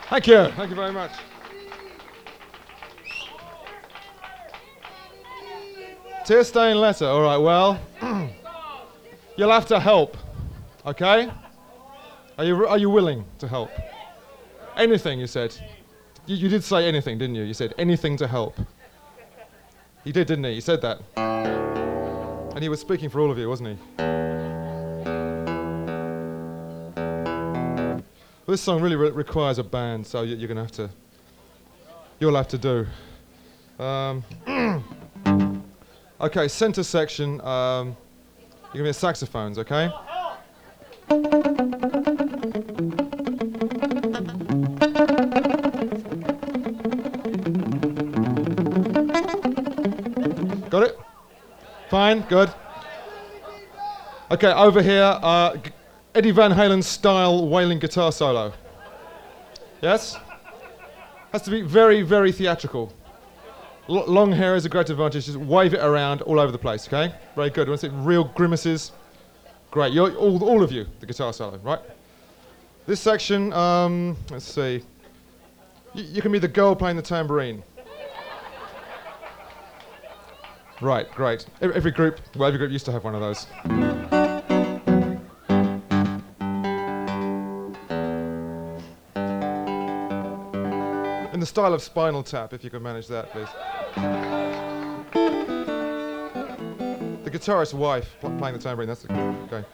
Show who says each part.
Speaker 1: Thank you. Thank you very much. Tear stained letter. All right, well, you'll have to help. Okay? Are you willing to help? Anything, you said. You did say anything, didn't you? You said anything to help. He did, didn't he? He said that. And he was speaking for all of you, wasn't he? Well, this song really requires a band, so you're going to have to... You'll have to do. Okay, centre section. You're going to be saxophones, okay? Got it? Fine, good. Okay, over here, Eddie Van Halen style wailing guitar solo. Yes? Has to be very, very theatrical. Long hair is a great advantage. Just wave it around all over the place, okay? Very good. Want to see real grimaces? Great. You're all of you, the guitar solo, right? This section, let's see. You can be the girl playing the tambourine. Right, great. Every group used to have one of those. In the style of Spinal Tap, if you could manage that, please. The guitarist's wife playing the tambourine, that's okay.